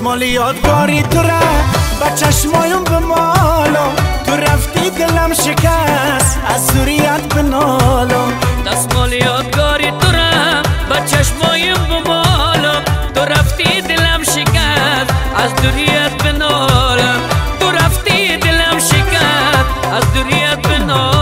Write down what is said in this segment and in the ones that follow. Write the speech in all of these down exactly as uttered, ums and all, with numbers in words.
دستمال یادگاری تو ره با چشمایم به مالم، تو رفتی دلم شکست از دوریت به نالم. دستمال یادگاری تو ره با چشمایم به مالم، تو رفتی دلم شکست از دوریت به نالم. تو رفتی دلم شکست از دوریت به نالم.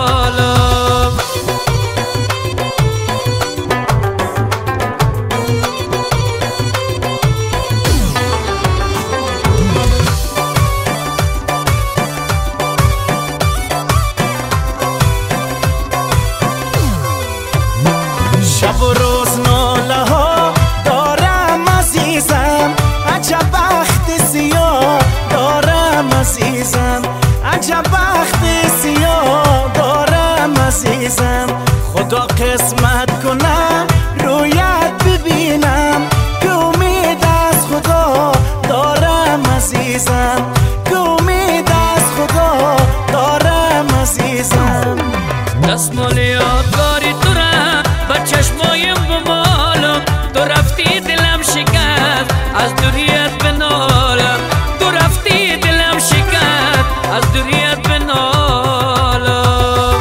شب و روز ناله ها دارم عزیزم، عجب بخت سیاه دارم عزیزم، عجب بخت سیاه دارم عزیزم. خدا قسمت کنه رویت ببینم، که امید از خدا دارم عزیزم، که امید از خدا دارم عزیزم. دستمال یادگاری تو ره با چشمایم به مالم، تو رفتی دلم شکست از دوریت به نالم. تو رفتی دلم شکست از دوریت به نالم.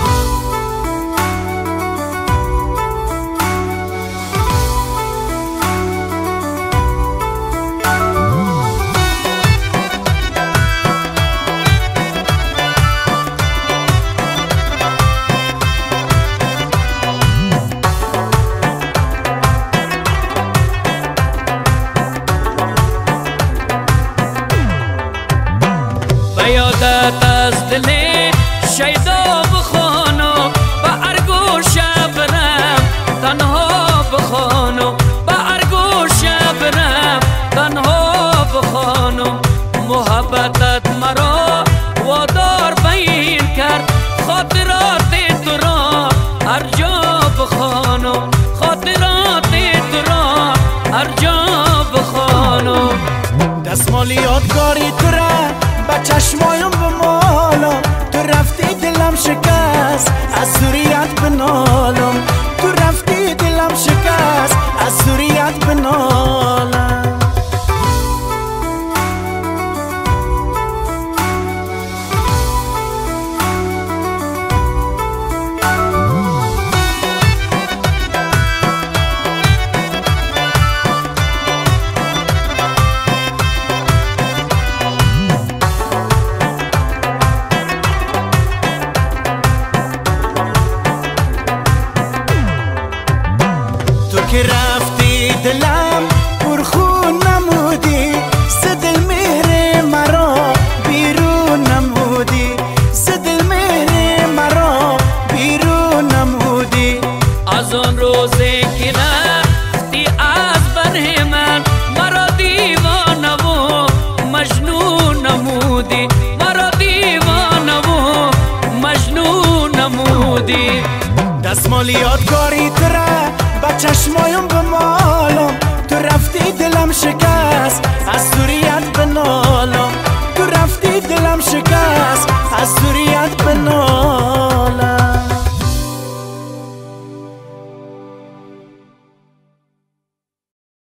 یادت از دل شیدا بخوانم، با ارگوش برم تنها بخوانم، با ارگوش برم تنها بخوانم. محبتت مرا وادار بین کرد، خاطرات تو را هر جا بخوانم، خاطرات تو را هر جا بخوانم. دستمال یادگاری تو ره با چشمایم به مالم، تو رفتی دلم شکست از دوریت به نالم، تو رفتی دلم شکست از دوریت به نالم. که رفتی دلم پرخون نمودی، ز دل مهر مرا بیرون نمودی، ز دل مهر مرا بیرون نمودی. از آن روزی که رفتی از بر من، مرا دیوانه و مجنون نمودی، مرا دیوانه و مجنون نمودی. دستمال یادگاری تو ره